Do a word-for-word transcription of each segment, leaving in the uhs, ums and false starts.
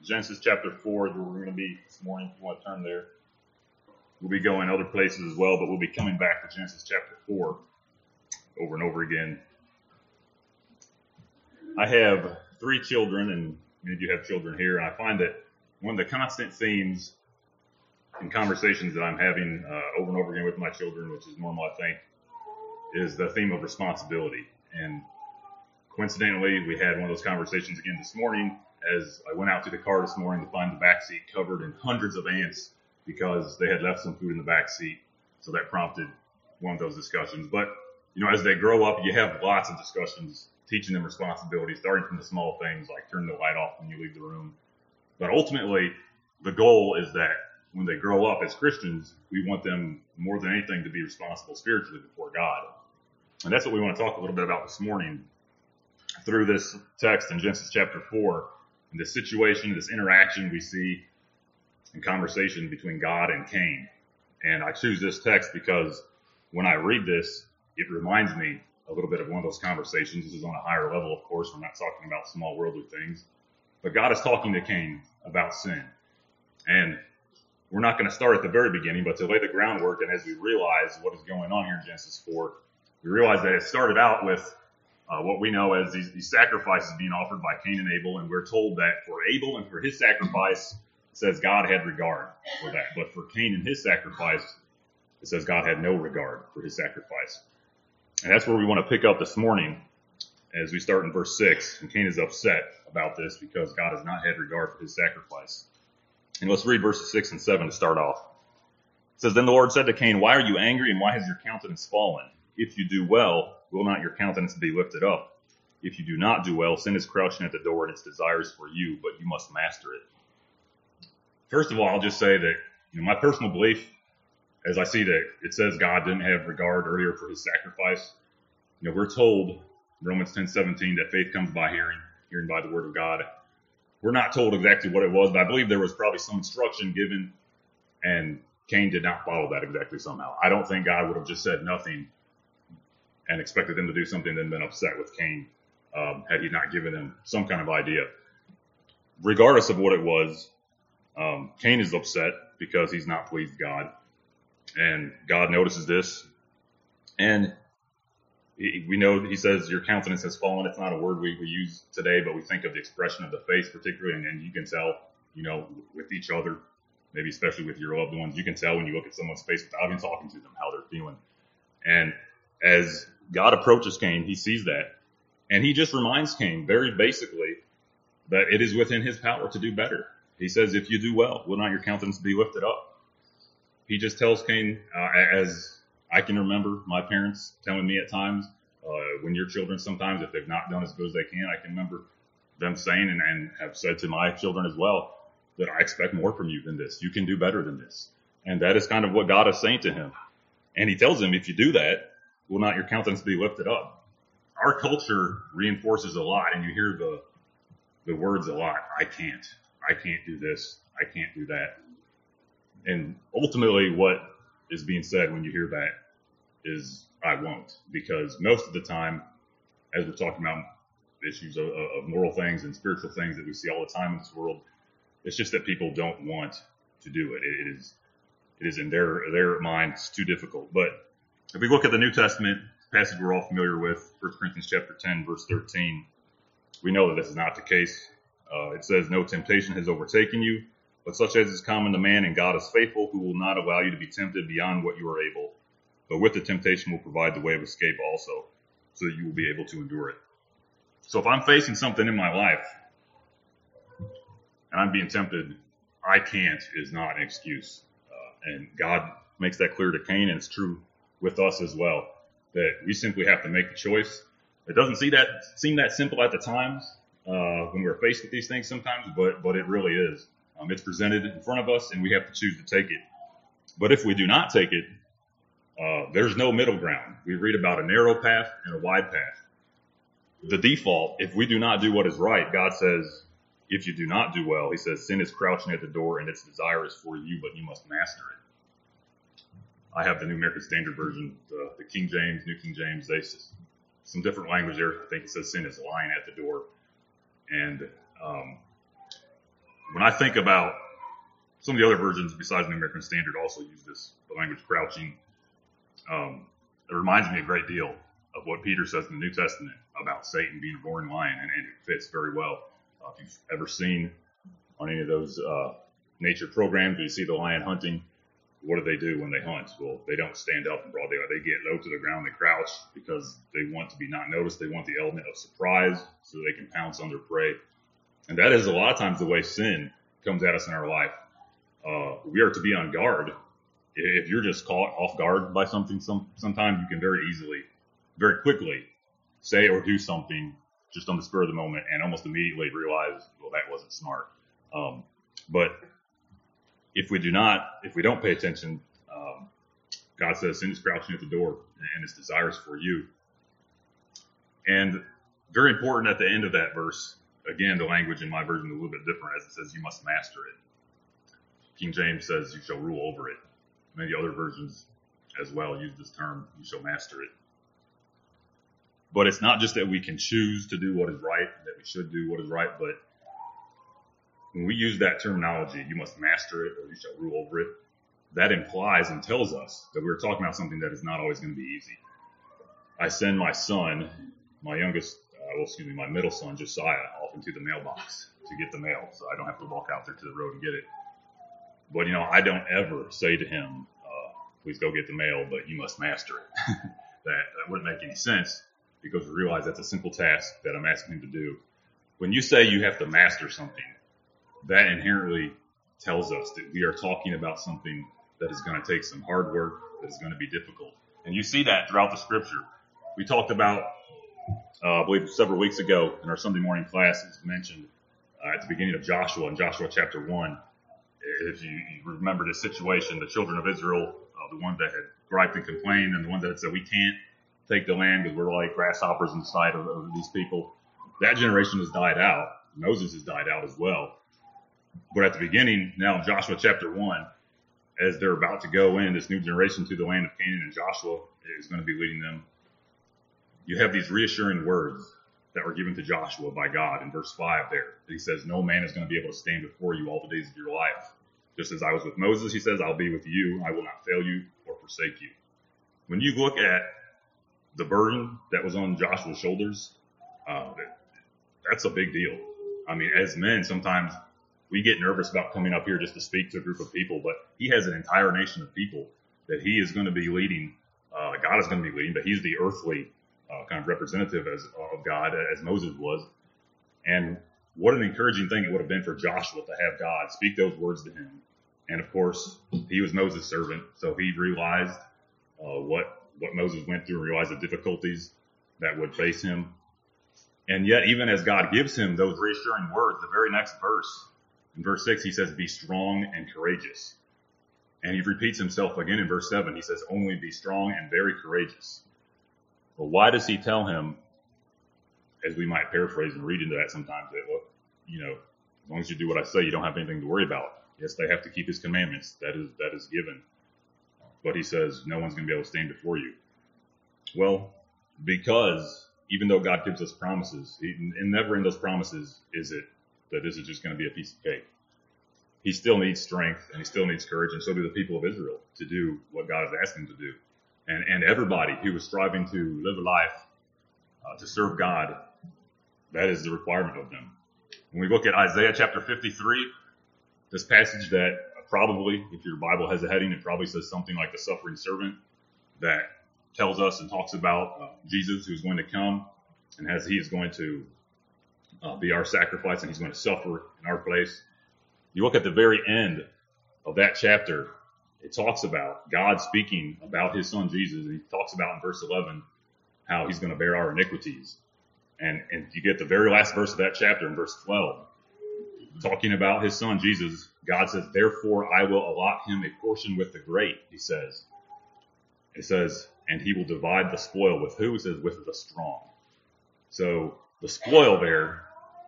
Genesis chapter four is where we're going to be this morning. If you want to turn there. We'll be going other places as well, but we'll be coming back to Genesis chapter four over and over again. I have three children, and many of you have children here, and I find that one of the constant themes in conversations that I'm having uh, over and over again with my children, which is normal, I think, is the theme of responsibility. And coincidentally, we had one of those conversations again this morning as I went out to the car this morning to find the back seat covered in hundreds of ants because they had left some food in the back seat. So that prompted one of those discussions. But, you know, as they grow up, you have lots of discussions teaching them responsibility, starting from the small things like turn the light off when you leave the room. But ultimately, the goal is that when they grow up as Christians, we want them more than anything to be responsible spiritually before God. And that's what we want to talk a little bit about this morning through this text in Genesis chapter four. And this situation, this interaction we see in conversation between God and Cain. And I choose this text because when I read this, it reminds me a little bit of one of those conversations. This is on a higher level, of course. We're not talking about small worldly things. But God is talking to Cain about sin. And we're not going to start at the very beginning, but to lay the groundwork, and as we realize what is going on here in Genesis four, we realize that it started out with Uh, what we know as these, these sacrifices being offered by Cain and Abel, and we're told that for Abel and for his sacrifice, it says God had regard for that. But for Cain and his sacrifice, it says God had no regard for his sacrifice. And that's where we want to pick up this morning as we start in verse six. And Cain is upset about this because God has not had regard for his sacrifice. And let's read verses six and seven to start off. It says, Then the Lord said to Cain, Why are you angry, and why has your countenance fallen? If you do well, will not your countenance be lifted up? If you do not do well, sin is crouching at the door, and its desires for you, but you must master it. First of all, I'll just say that, you know, my personal belief, as I see that it says God didn't have regard earlier for his sacrifice. You know, we're told in Romans ten seventeen that faith comes by hearing, hearing by the word of God. We're not told exactly what it was, but I believe there was probably some instruction given, and Cain did not follow that exactly somehow. I don't think God would have just said nothing and expected them to do something and then been upset with Cain um, had he not given them some kind of idea. Regardless of what it was, um, Cain is upset because he's not pleased God. And God notices this. And he, we know he says your countenance has fallen. It's not a word we, we use today, but we think of the expression of the face particularly. And, and you can tell, you know, with each other, maybe especially with your loved ones, you can tell when you look at someone's face without even talking to them how they're feeling. And as God approaches Cain, he sees that. And he just reminds Cain very basically that it is within his power to do better. He says, if you do well, will not your countenance be lifted up? He just tells Cain, uh, as I can remember my parents telling me at times, uh, when your children sometimes, if they've not done as good as they can, I can remember them saying and, and have said to my children as well, that I expect more from you than this. You can do better than this. And that is kind of what God is saying to him. And he tells him, if you do that, will not your countenance be lifted up? Our culture reinforces a lot, and you hear the the words a lot. I can't. I can't do this. I can't do that. And ultimately what is being said when you hear that is I won't. Because most of the time, as we're talking about issues of, of moral things and spiritual things that we see all the time in this world, it's just that people don't want to do it. It is, it is in their their minds too difficult. But if we look at the New Testament passage we're all familiar with, First Corinthians chapter ten, verse thirteen, we know that this is not the case. Uh, it says, no temptation has overtaken you, but such as is common to man, and God is faithful, who will not allow you to be tempted beyond what you are able, but with the temptation will provide the way of escape also, so that you will be able to endure it. So if I'm facing something in my life, and I'm being tempted, I can't is not an excuse. Uh, and God makes that clear to Cain, and it's true with us as well, that we simply have to make the choice. It doesn't see that, seem that simple at the times uh, when we're faced with these things sometimes, but but it really is. Um, it's presented in front of us, and we have to choose to take it. But if we do not take it, uh, there's no middle ground. We read about a narrow path and a wide path. The default, if we do not do what is right, God says, if you do not do well, he says, sin is crouching at the door, and its desire is for you, but you must master it. I have the New American Standard Version, the, the King James, New King James. They some different language there. I think it says sin is lying at the door. And um, when I think about some of the other versions besides the American Standard also use this, the language crouching, um, it reminds me a great deal of what Peter says in the New Testament about Satan being a roaring lion, and, and it fits very well. Uh, if you've ever seen on any of those uh, nature programs where you see the lion hunting, what do they do when they hunt? Well, they don't stand up in broad daylight. They get low to the ground, they crouch because they want to be not noticed. They want the element of surprise so they can pounce on their prey. And that is a lot of times the way sin comes at us in our life. Uh, we are to be on guard. If you're just caught off guard by something, some sometimes you can very easily, very quickly say or do something just on the spur of the moment and almost immediately realize, well, that wasn't smart. Um, but if we do not, if we don't pay attention, um, God says sin is crouching at the door and it's desirous for you. And very important at the end of that verse, again, the language in my version is a little bit different as it says you must master it. King James says you shall rule over it. Many other versions as well use this term, you shall master it. But it's not just that we can choose to do what is right, that we should do what is right, but when we use that terminology, you must master it or you shall rule over it, that implies and tells us that we're talking about something that is not always going to be easy. I send my son, my youngest, uh, well, excuse me, my middle son, Josiah, off into the mailbox to get the mail, so I don't have to walk out there to the road and get it. But, you know, I don't ever say to him, uh, please go get the mail, but you must master it. that, that wouldn't make any sense because we realize that's a simple task that I'm asking him to do. When you say you have to master something, that inherently tells us that we are talking about something that is going to take some hard work, that is going to be difficult. And you see that throughout the scripture. We talked about, uh, I believe several weeks ago in our Sunday morning class, it's mentioned uh, at the beginning of Joshua, in Joshua chapter one. If you, you remember this situation, the children of Israel, uh, the ones that had griped and complained, and the ones that had said, we can't take the land because we're like grasshoppers in the sight of, of these people, that generation has died out. Moses has died out as well. But at the beginning, now in Joshua chapter one, as they're about to go in, this new generation to the land of Canaan, and Joshua is going to be leading them, you have these reassuring words that were given to Joshua by God in verse five there. He says, no man is going to be able to stand before you all the days of your life. Just as I was with Moses, he says, I'll be with you. I will not fail you or forsake you. When you look at the burden that was on Joshua's shoulders, uh, that's a big deal. I mean, as men, sometimes we get nervous about coming up here just to speak to a group of people, but he has an entire nation of people that he is going to be leading. Uh, God is going to be leading, but he's the earthly uh, kind of representative as, of God, as Moses was. And what an encouraging thing it would have been for Joshua to have God speak those words to him. And of course, he was Moses' servant, so he realized uh, what what Moses went through and realized the difficulties that would face him. And yet, even as God gives him those reassuring words, the very next verse, in verse six, he says, be strong and courageous. And he repeats himself again in verse seven. He says, only be strong and very courageous. Well, why does he tell him, as we might paraphrase and read into that sometimes, that, look, you know, as long as you do what I say, you don't have anything to worry about. Yes, they have to keep his commandments. That is that is given. But he says, no one's going to be able to stand before you. Well, because even though God gives us promises, and never in those promises is it that this is just going to be a piece of cake. He still needs strength, and he still needs courage, and so do the people of Israel to do what God has asked them to do. And and everybody who is striving to live a life uh, to serve God, that is the requirement of them. When we look at Isaiah chapter fifty-three, this passage that probably, if your Bible has a heading, it probably says something like the suffering servant, that tells us and talks about uh, Jesus, who's going to come, and as he is going to uh, be our sacrifice, and he's going to suffer in our place. You look at the very end of that chapter, it talks about God speaking about his son Jesus, and he talks about in verse eleven how he's going to bear our iniquities. And, and you get the very last verse of that chapter in verse twelve, talking about his son Jesus. God says, therefore I will allot him a portion with the great, he says. It says, and he will divide the spoil with who? It says, with the strong. So the spoil there,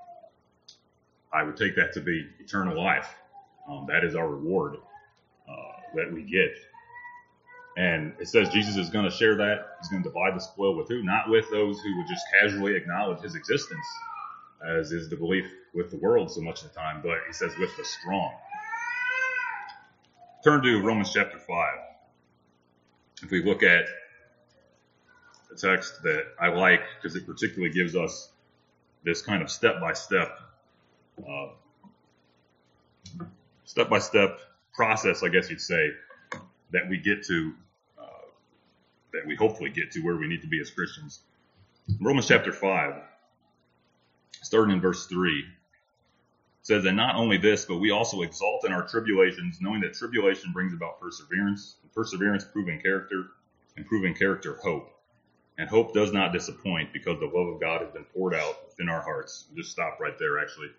I would take that to be eternal life. Um, that is our reward uh, that we get. And it says Jesus is going to share that. He's going to divide the spoil with who? Not with those who would just casually acknowledge his existence, as is the belief with the world so much of the time, but he says with the strong. Turn to Romans chapter five. If we look at a text that I like because it particularly gives us this kind of step-by-step, uh, step-by-step process, I guess you'd say, that we get to, uh, that we hopefully get to where we need to be as Christians. Romans chapter five, starting in verse three, says, "And not only this, but we also exult in our tribulations, knowing that tribulation brings about perseverance, and perseverance proving character, and proving character hope. And hope does not disappoint, because the love of God has been poured out within our hearts." We'll just stop right there, actually.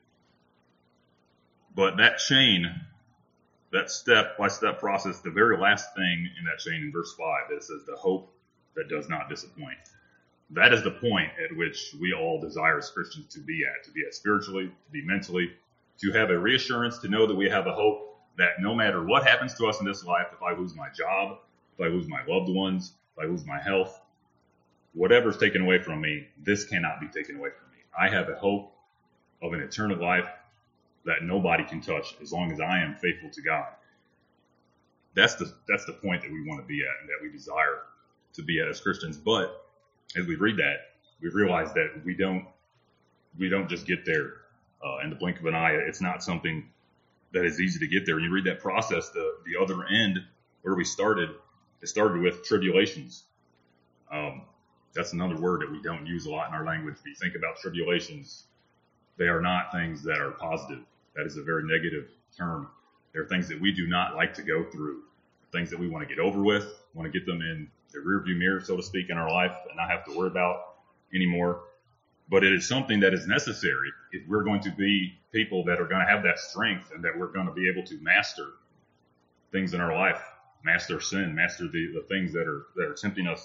But that chain, that step-by-step process, the very last thing in that chain in verse five, it says the hope that does not disappoint. That is the point at which we all desire as Christians to be at, to be at spiritually, to be mentally, to have a reassurance, to know that we have a hope that no matter what happens to us in this life, if I lose my job, if I lose my loved ones, if I lose my health, whatever's taken away from me, this cannot be taken away from me. I have a hope of an eternal life that nobody can touch as long as I am faithful to God. That's the that's the point that we want to be at and that we desire to be at as Christians. But as we read that, we realize that we don't we don't just get there uh, in the blink of an eye. It's not something that is easy to get there. When you read that process, the the other end where we started, it started with tribulations. Um, that's another word that we don't use a lot in our language. If you think about tribulations, they are not things that are positive. That is a very negative term. They're things that we do not like to go through, things that we want to get over with, want to get them in the rearview mirror, so to speak, in our life and not have to worry about anymore. But it is something that is necessary if we're going to be people that are going to have that strength and that we're going to be able to master things in our life, master sin, master the, the things that are that are tempting us.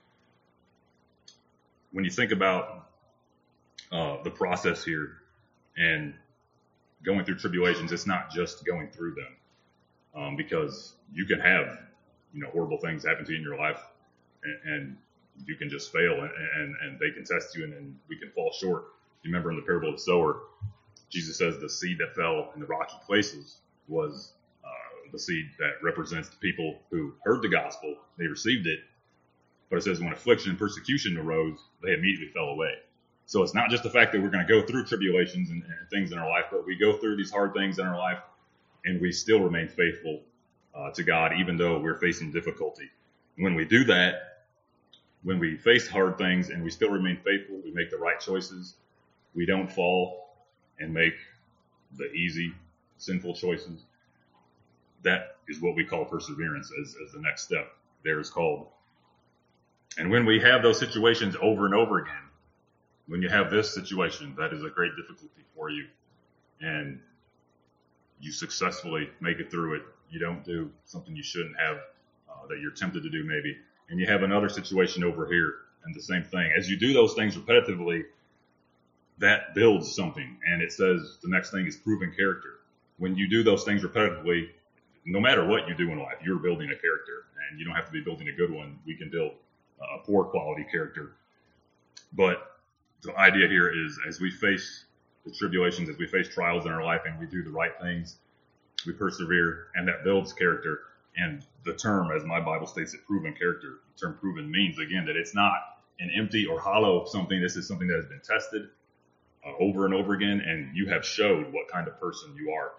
When you think about uh, the process here and going through tribulations, it's not just going through them, um, because you can have, you know, horrible things happen to you in your life, and, and you can just fail, and, and, and they can test you, and, and we can fall short. You remember in the parable of the sower, Jesus says the seed that fell in the rocky places was uh, the seed that represents the people who heard the gospel, they received it, but it says when affliction and persecution arose, they immediately fell away. So it's not just the fact that we're going to go through tribulations and, and things in our life, but we go through these hard things in our life, and we still remain faithful uh, to God, even though we're facing difficulty. When we do that, when we face hard things and we still remain faithful, we make the right choices, we don't fall and make the easy, sinful choices. That is what we call perseverance as, as the next step there is called. And when we have those situations over and over again, when you have this situation that is a great difficulty for you and you successfully make it through it, you don't do something you shouldn't have, uh, that you're tempted to do maybe, and you have another situation over here and the same thing. As you do those things repetitively, that builds something, and it says the next thing is proven character. When you do those things repetitively, no matter what you do in life, you're building a character, and you don't have to be building a good one. We can build a poor quality character. But the idea here is as we face the tribulations, as we face trials in our life and we do the right things, we persevere, and that builds character. And the term, as my Bible states it, proven character, the term proven means, again, that it's not an empty or hollow something. This is something that has been tested uh, over and over again, and you have showed what kind of person you are.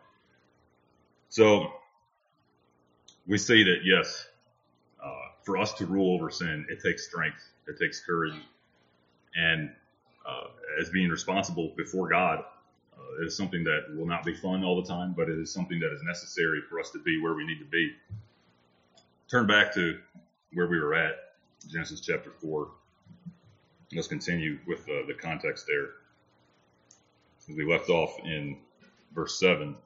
So we see that, yes, uh, for us to rule over sin, it takes strength, it takes courage, and uh, as being responsible before God, uh, it is something that will not be fun all the time, but it is something that is necessary for us to be where we need to be. Turn back to where we were at, Genesis chapter four. Let's continue with uh, the context there. We left off in verse seven.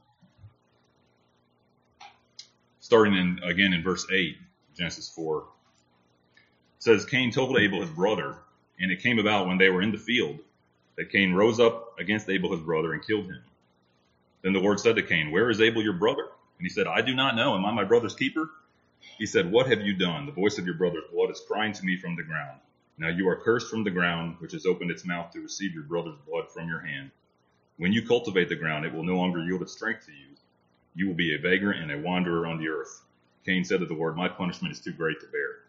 Starting in again in verse eight, Genesis four. It says, Cain told Abel his brother, and it came about when they were in the field that Cain rose up against Abel his brother and killed him. Then the Lord said to Cain, Where is Abel your brother? And he said, I do not know. Am I my brother's keeper? He said, What have you done? The voice of your brother's blood is crying to me from the ground. Now you are cursed from the ground, which has opened its mouth to receive your brother's blood from your hand. When you cultivate the ground, it will no longer yield its strength to you. You will be a vagrant and a wanderer on the earth. Cain said to the Lord, my punishment is too great to bear.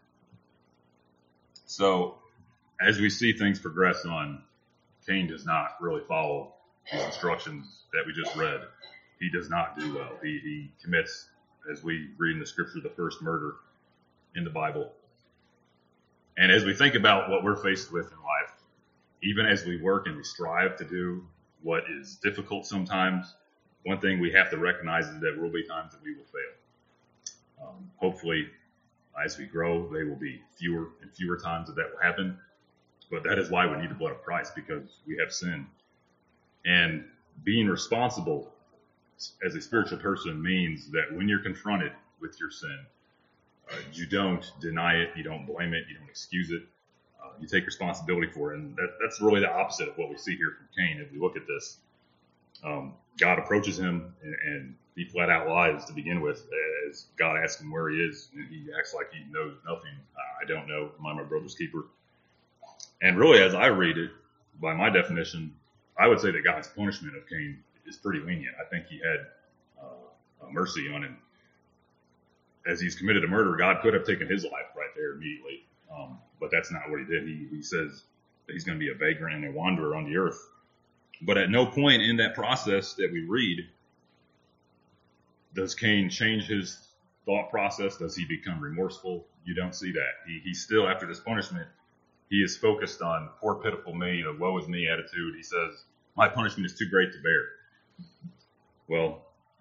So, as we see things progress on, Cain does not really follow these instructions that we just read. He does not do well. He, he commits, as we read in the scripture, the first murder in the Bible. And as we think about what we're faced with in life, even as we work and we strive to do what is difficult sometimes, one thing we have to recognize is that there will be times that we will fail. Um, hopefully, as we grow, there will be fewer and fewer times that that will happen. But that is why we need the blood of Christ, because we have sinned. And being responsible as a spiritual person means that when you're confronted with your sin, uh, you don't deny it, you don't blame it, you don't excuse it. Uh, you take responsibility for it. And that, that's really the opposite of what we see here from Cain as we look at this. Um, God approaches him, and, and he flat out lies to begin with, as God asks him where he is, and he acts like he knows nothing. I don't know. Am I my brother's keeper? And really, as I read it, by my definition, I would say that God's punishment of Cain is pretty lenient. I think he had uh, mercy on him. As he's committed a murder, God could have taken his life right there immediately, um, but that's not what he did. He, he says that he's going to be a vagrant and a wanderer on the earth. But at no point in that process that we read does Cain change his thought process. Does he become remorseful? You don't see that. He, he's still, after this punishment, he is focused on poor, pitiful me, the woe is me attitude. He says, my punishment is too great to bear. Well,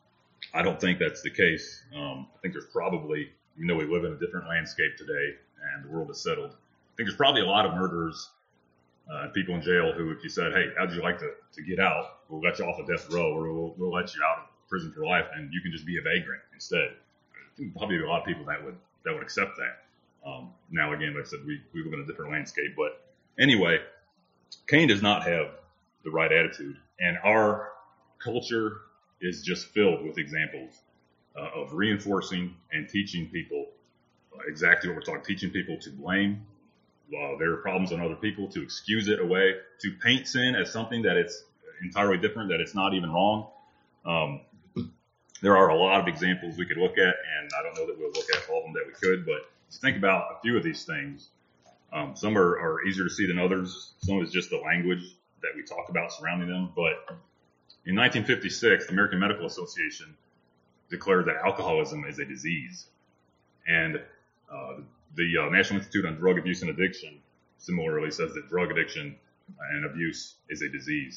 I don't think that's the case. Um, I think there's probably, even though we live in a different landscape today and the world is settled, I think there's probably a lot of murderers Uh, people in jail who, if you said, hey, how'd you like to, to get out? We'll let you off of death row, or we'll, we'll let you out of prison for life, and you can just be a vagrant instead. I think probably a lot of people that would that would accept that. Um, now, again, like I said, we, we live in a different landscape. But anyway, Cain does not have the right attitude. And our culture is just filled with examples uh, of reinforcing and teaching people uh, exactly what we're talking, teaching people to blame Uh, there are problems on other people, to excuse it away, to paint sin as something that it's entirely different, that it's not even wrong. Um, there are a lot of examples we could look at, and I don't know that we'll look at all of them that we could, but just think about a few of these things. Um, some are, are easier to see than others. Some is just the language that we talk about surrounding them. But in nineteen fifty-six, the American Medical Association declared that alcoholism is a disease. And uh, The uh, National Institute on Drug Abuse and Addiction similarly says that drug addiction and abuse is a disease.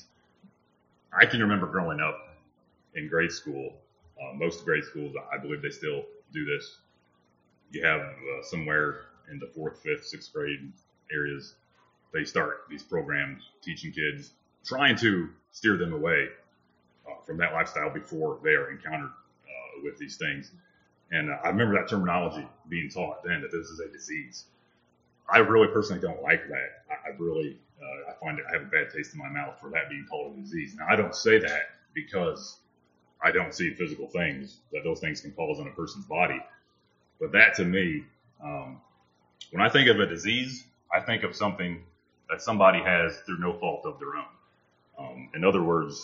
I can remember growing up in grade school, uh, most grade schools, I believe they still do this. You have uh, somewhere in the fourth, fifth, sixth grade areas, they start these programs teaching kids, trying to steer them away uh, from that lifestyle before they are encountered uh, with these things. And uh, I remember that terminology being taught then, that this is a disease. I really personally don't like that. I, I really, uh, I find it, I have a bad taste in my mouth for that being called a disease. Now, I don't say that because I don't see physical things that those things can cause on a person's body. But that to me, um, when I think of a disease, I think of something that somebody has through no fault of their own. Um, in other words,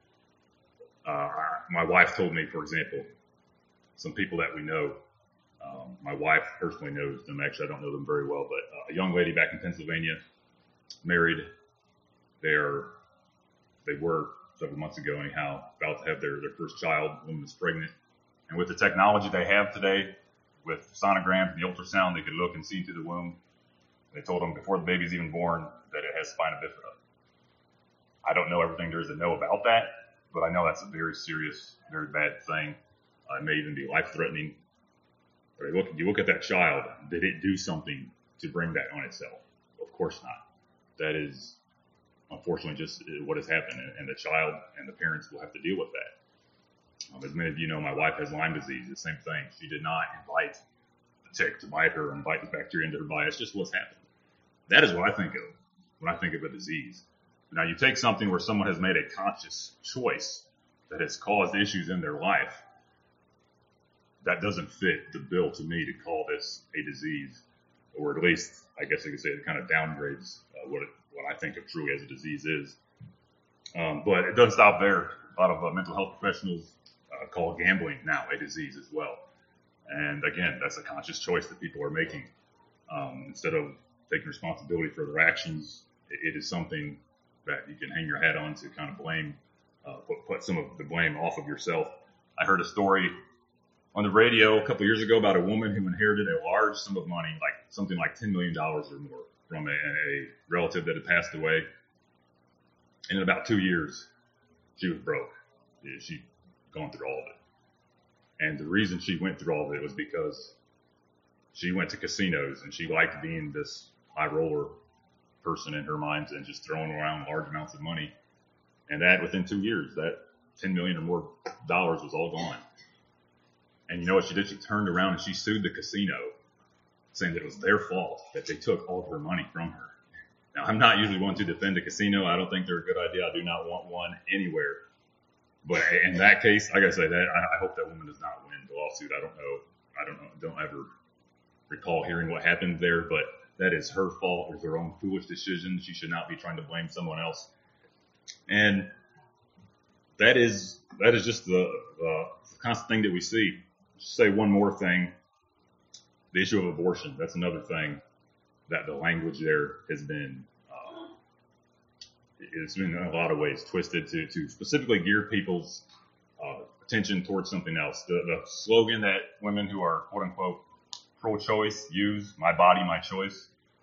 uh, my wife told me, for example, some people that we know, um, my wife personally knows them. Actually, I don't know them very well, but uh, a young lady back in Pennsylvania, married. They're, they were several months ago anyhow, about to have their, their first child. Woman is pregnant. And with the technology they have today, with sonograms and the ultrasound, they could look and see into the womb. They told them before the baby's even born that it has spina bifida. I don't know everything there is to know about that, but I know that's a very serious, very bad thing. Uh, it may even be life-threatening. Or you look, you look at that child, did it do something to bring that on itself? Of course not. That is, unfortunately, just what has happened. And the child and the parents will have to deal with that. Um, as many of you know, my wife has Lyme disease, the same thing. She did not invite the tick to bite her or invite the bacteria into her body. It's just what's happened. That is what I think of when I think of a disease. Now, you take something where someone has made a conscious choice that has caused issues in their life. That doesn't fit the bill to me to call this a disease. or at least, I guess you could say it kind of downgrades uh, what it, what I think of truly as a disease is. Um, but it doesn't stop there. A lot of uh, mental health professionals uh, call gambling now a disease as well. And again, that's a conscious choice that people are making. Um, instead of taking responsibility for their actions, it, it is something that you can hang your hat on to kind of blame, uh, put, put some of the blame off of yourself. I heard a story on the radio a couple years ago about a woman who inherited a large sum of money, like something like ten million dollars or more, from a, a relative that had passed away. And in about two years, she was broke. She'd gone through all of it. And the reason she went through all of it was because she went to casinos and she liked being this high roller person in her mind and just throwing around large amounts of money. And that within two years, that ten million or more dollars was all gone. And you know what she did? She turned around and she sued the casino, saying that it was their fault that they took all of her money from her. Now, I'm not usually one to defend a casino. I don't think they're a good idea. I do not want one anywhere. But in that case, I gotta say that I, I hope that woman does not win the lawsuit. I don't know. I don't know. Don't ever recall hearing what happened there, but that is her fault. It was her own foolish decision. She should not be trying to blame someone else. And that is that is just the, the constant thing that we see. Just say one more thing. The issue of abortion. That's another thing that the language there has been, uh, it's been in a lot of ways twisted to, to specifically gear people's uh, attention towards something else. The, the slogan that women who are quote unquote pro-choice use, my body, my choice.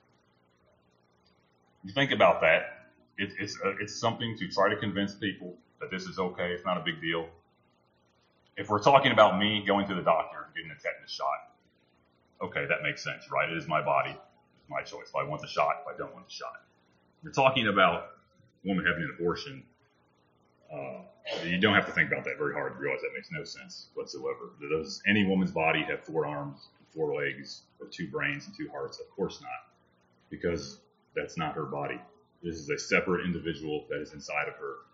You think about that. It, it's, uh, it's something to try to convince people that this is okay. It's not a big deal. If we're talking about me going to the doctor and getting a tetanus shot, okay, that makes sense, right? It is my body. It's my choice. If I want the shot, if I don't want the shot. We're talking about a woman having an abortion. Uh, you don't have to think about that very hard to realize that makes no sense whatsoever. Does any woman's body have four arms, four legs, or two brains and two hearts? Of course not, because that's not her body. This is a separate individual that is inside of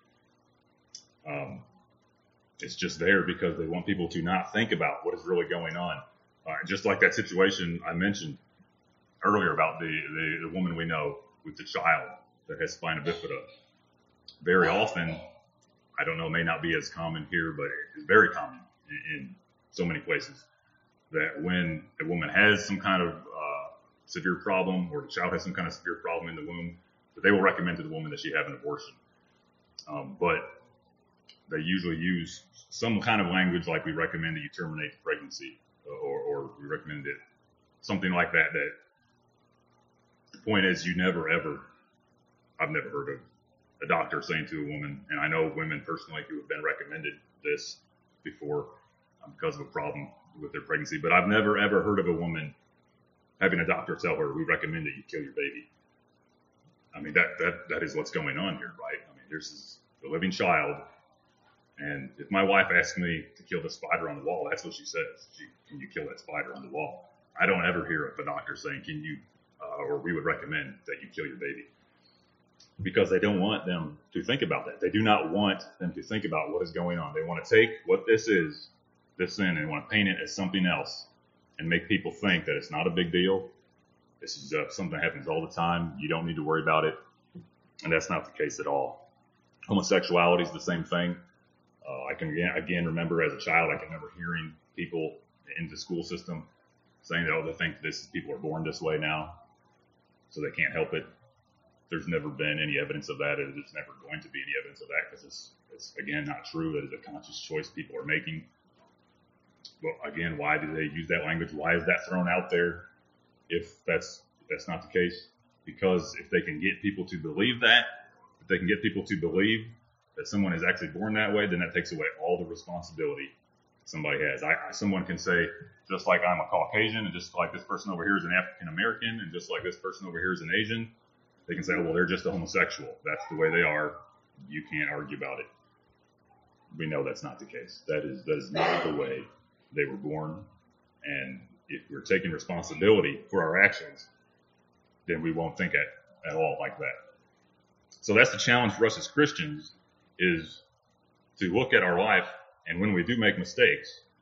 her. Um, it's just there because they want people to not think about what is really going on. Uh, just like that situation I mentioned earlier about the, the, the woman we know with the child that has spina bifida. Very often, I don't know, it may not be as common here, but it is very common in, in so many places, that when a woman has some kind of uh, severe problem, or the child has some kind of severe problem in the womb, that they will recommend to the woman that she have an abortion. Um, but they usually use some kind of language like we recommend that you terminate the pregnancy, or, or we recommend it, something like that. That the point is, you never ever, I've never heard of a doctor saying to a woman, and I know women personally who have been recommended this before um, because of a problem with their pregnancy, but I've never ever heard of a woman having a doctor tell her, we recommend that you kill your baby. I mean, that that that is what's going on here, right? I mean, there's a living child. And if my wife asks me to kill the spider on the wall, that's what she says. She, can you kill that spider on the wall? I don't ever hear of a doctor saying, can you, uh, or we would recommend that you kill your baby. Because they don't want them to think about that. They do not want them to think about what is going on. They want to take what this is, this sin, and they want to paint it as something else and make people think that it's not a big deal. This is uh, something that happens all the time. You don't need to worry about it. And that's not the case at all. Homosexuality is the same thing. Uh, I can again, again remember as a child, I can remember hearing people in the school system saying that, oh, they think this people are born this way now, so they can't help it. There's never been any evidence of that, and there's never going to be any evidence of that because it's, it's again not true. That is a conscious choice people are making. Well, again, why do they use that language? Why is that thrown out there if that's if that's not the case? Because if they can get people to believe that, if they can get people to believe that someone is actually born that way, then that takes away all the responsibility somebody has. I, I, someone can say, just like I'm a Caucasian, and just like this person over here is an African American, and just like this person over here is an Asian, they can say, oh, well, they're just a homosexual. That's the way they are. You can't argue about it. We know that's not the case. That is that is not the way they were born. And if we're taking responsibility for our actions, then we won't think at, at all like that. So that's the challenge for us as Christians, is to look at our life, and when we do make mistakes,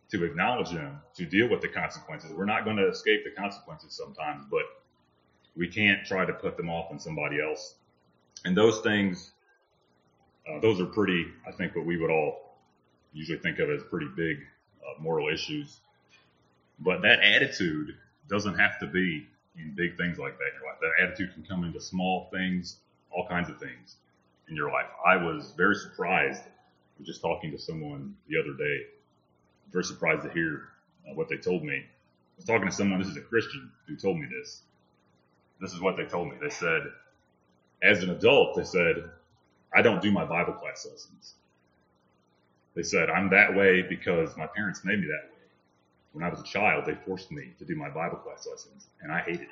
to acknowledge them, to deal with the consequences. We're not going to escape the consequences sometimes, but we can't try to put them off on somebody else. And those things, uh, those are pretty, I think, what we would all usually think of as pretty big uh, moral issues. But that attitude doesn't have to be in big things like that in your life. That attitude can come into small things, all kinds of things in your life. I was very surprised, just talking to someone the other day, very surprised to hear uh, what they told me. I was talking to someone, this is a Christian, who told me this. This is what they told me. They said, as an adult, they said, I don't do my Bible class lessons. They said, I'm that way because my parents made me that way. When I was a child, they forced me to do my Bible class lessons, and I hated it.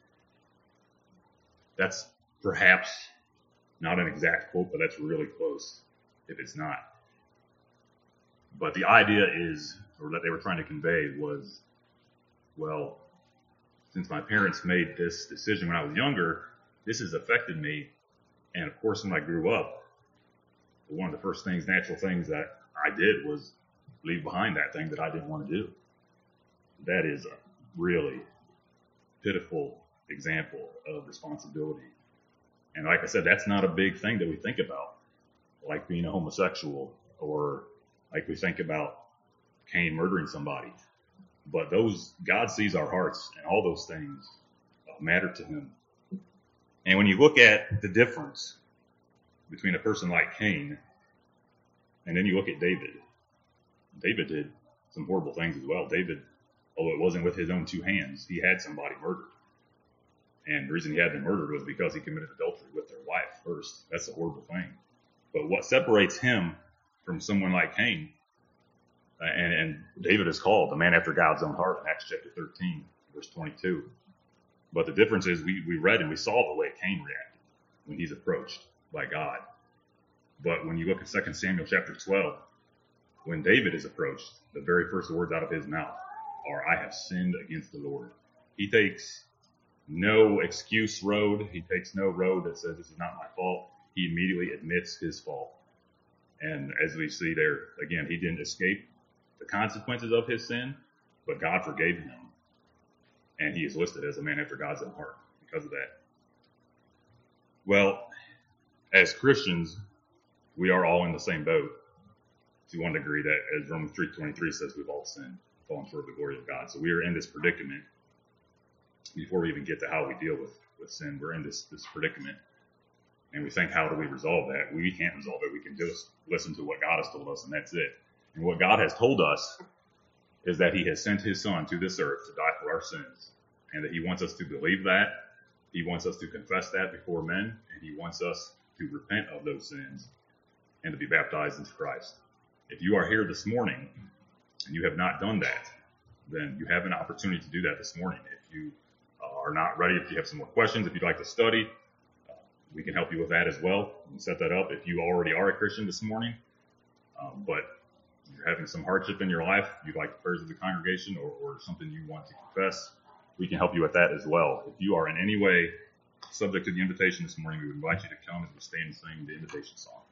That's perhaps not an exact quote, but that's really close, if it's not. But the idea is, or that they were trying to convey was, well, since my parents made this decision when I was younger, this has affected me. And of course, when I grew up, one of the first things, natural things that I did was leave behind that thing that I didn't want to do. That is a really pitiful example of responsibility. And like I said, that's not a big thing that we think about, like being a homosexual, or like we think about Cain murdering somebody. But those, God sees our hearts, and all those things matter to him. And when you look at the difference between a person like Cain, and then you look at David, David did some horrible things as well. David, although it wasn't with his own two hands, he had somebody murdered. And the reason he had them murdered was because he committed adultery with their wife first. That's a horrible thing. But what separates him from someone like Cain, uh, and, and David is called the man after God's own heart in Acts chapter thirteen, verse twenty-two. But the difference is we, we read and we saw the way Cain reacted when he's approached by God. But when you look at Second Samuel chapter twelve, when David is approached, the very first words out of his mouth are, I have sinned against the Lord. He takes no excuse road. He takes no road that says this is not my fault. He immediately admits his fault. And as we see there, again, he didn't escape the consequences of his sin, but God forgave him. And he is listed as a man after God's own heart because of that. Well, as Christians, we are all in the same boat to one degree, that as Romans three twenty-three says, we've all sinned, fallen short of the glory of God. So we are in this predicament. Before we even get to how we deal with, with sin, we're in this, this predicament. And we think, how do we resolve that? We can't resolve it. We can just listen to what God has told us, and that's it. And what God has told us is that he has sent his son to this earth to die for our sins, and that he wants us to believe that. He wants us to confess that before men, and he wants us to repent of those sins and to be baptized into Christ. If you are here this morning and you have not done that, then you have an opportunity to do that this morning. If you are not ready, if you have some more questions, if you'd like to study, uh, we can help you with that as well. We can set that up if you already are a Christian this morning, um, but you're having some hardship in your life, you'd like the prayers of the congregation, or, or something you want to confess, we can help you with that as well. If you are in any way subject to the invitation this morning, we would invite you to come as we stand and sing the invitation song.